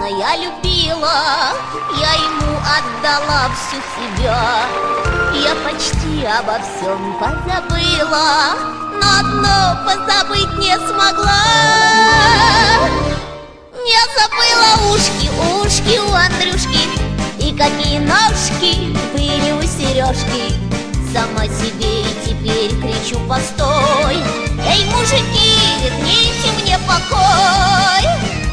сына я любила, я ему отдала всю себя. Я почти обо всем позабыла, но одно позабыть не смогла. Не забыла ушки у Андрюшки, и какие ножки были у Сережки. Сама себе и теперь кричу: постой! Эй, мужики, верните мне покой!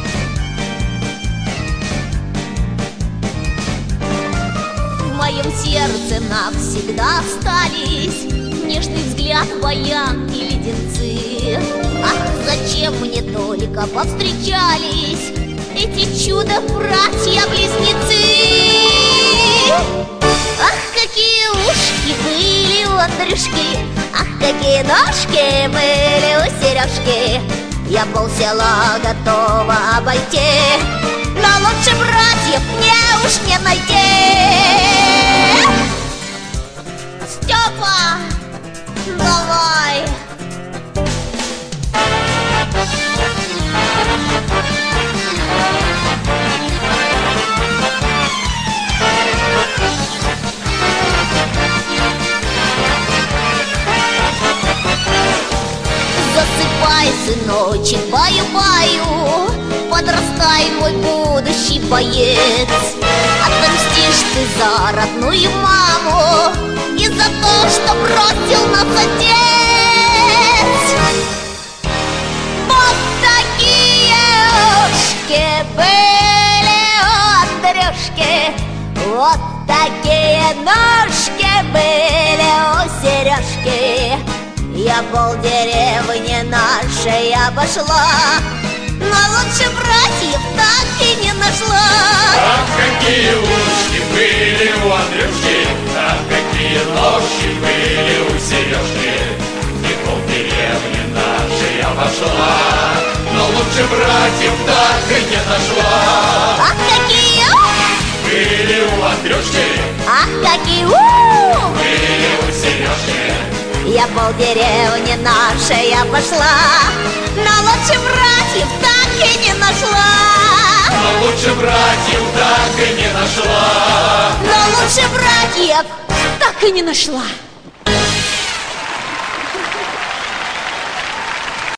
В моем сердце навсегда остались нежный взгляд, баян и леденцы. Ах, зачем мне только повстречались эти чудо-братья-близнецы? Ах, какие ушки были у Андрюшки, ах, какие ножки были у Сережки. Я полсела готова обойти, но лучше братьев мне уж не найти. Степа, давай! Засыпай, сыночек, баю-баю, подрастай, мой будущий боец. Отомстишь ты за родную маму и за то, что бросил нас отец. Вот такие ушки были у Андрюшки, вот такие ножки были у Сережки. Я полдеревни нашей обошла, но лучше братьев так и не нашла. Ах, какие ушки были у Андрюшки, ах, какие ножки были у Сережки. И полдеревни нашей обошла, но лучше братьев так и не нашла. Ах, какие были у Андрюшки, ах, какие были у Сережки. Я полдеревни нашей обошла, но лучше братьев так и не нашла. Но лучше братьев так и не нашла. Но лучше братьев так и не нашла.